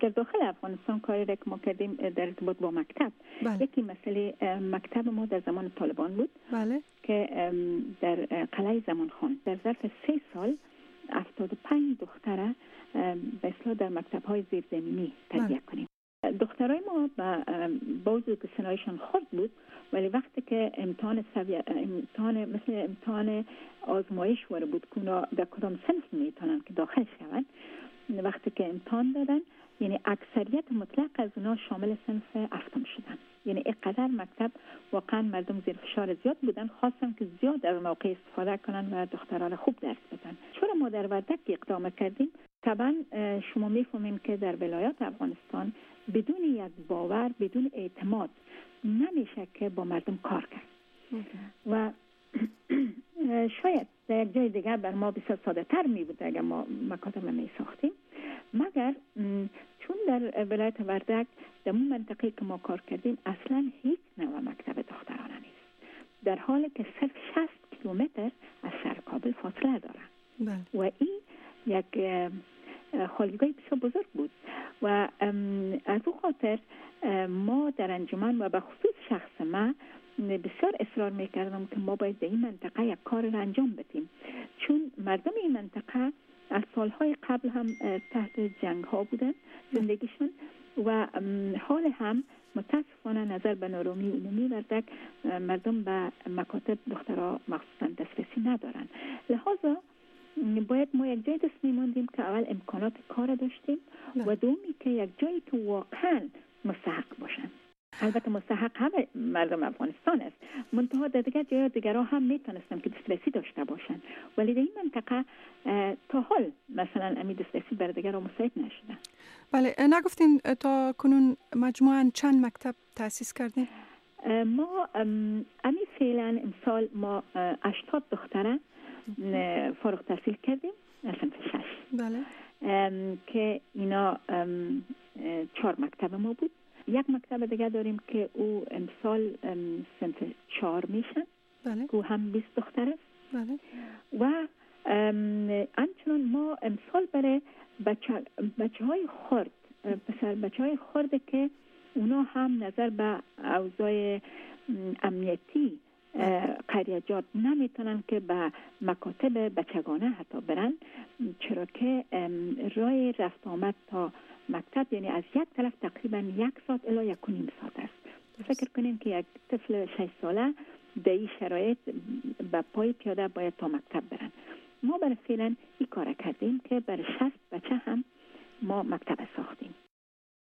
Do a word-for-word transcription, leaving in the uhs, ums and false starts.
در داخل افغانستان کاری را که ما کردیم در ارتباط با مکتب. بله. یکی مسئله مکتب ما در زمان طالبان بود. بله. که در قلعه زمان خان در ظرف سه سال هفتاد و پنج دختره به اصطلاح در مکتب‌های زیرزمینی تربیت کنیم. دخترای ما با وجود که سنایشان خرد بود، ولی وقتی که امتحان سوی... امتحان مثل امتحان آزمایش وارد بود که اونا در کدام صنف میتونن که داخل شوند، وقتی که امتحان دادن یعنی اکثریت مطلق از اونا شامل صنف هفتم شدن. یعنی اینقدر مکتب واقعا مردم زیر فشار زیاد بودن، خواستن که زیاد از موقع استفاده کنن و دخترها را خوب درس بدن. چرا ما در وردک اقدام کردیم؟ طبعا شما میفهمین که در ولایات افغانستان بدون یک باور، بدون اعتماد نمیشه که با مردم کار کرد. و شاید در یک جای دیگر بر ما بسیار ساده تر می بود اگر ما مکاتب می ساختیم، مگر چون در ولایت وردک در اون منطقه که ما کار کردیم اصلا هیچ نوع مکتب دخترانه نیست، در حالی که صرف شصت کیلومتر از شهر کابل فاصله داره. و این یک خالیگاه بسیار بزرگ بود و از او خاطر ما در انجمن و به خصوص شخص ما بسیار اصرار میکردم که ما باید در این منطقه یک کار را انجام بدیم، چون مردم این منطقه از سالهای قبل هم تحت جنگ ها بودن زندگیشون و حال هم متاسفانه نظر به نارومی عمومی وردک مردم به مکاتب دخترها مخصوصا دسترسی ندارن. لحاظا باید ما یک جای دست میماندیم که اول امکانات کار داشتیم و دومی که یک جایی که واقعا مستحق باشن. البته مستحق همه مردم افغانستان است، منتها در دیگر جای دیگر هم میتونستم که دسترسی داشته باشن، ولی در این منطقه تا حال مثلا امی دسترسی بر دیگر مساعد نشدن. بله، نگفتین تا کنون مجموعاً چند مکتب تأسیس کردین؟ ما امی فعلا امسال ما هشتاد دختره فارغ التحصیل کردیم از صنف شش. بله. که اینا چهار مکتب ما بود. یک مکتب دیگه داریم که او امسال صنف چهار میشن. بله. که هم بیست دختر است. بله. و همچنان ما امسال برای بچه, بچه های خرد پسر بچه های خرد که اونا هم نظر به اوضاع امنیتی قریجات نمیتونن که به مکاتب بچگانه حتی برن، چرا که راه رفت آمد تا مکتب یعنی از یک طرف تقریبا یک ساعت الی یک و نیم ساعت است. فکر کنیم که یک طفل شش ساله در این شرایط به پای پیاده باید تا مکتب برن. ما برای فعلا این کار کردیم که برای شصت بچه هم ما مکتب ساختیم.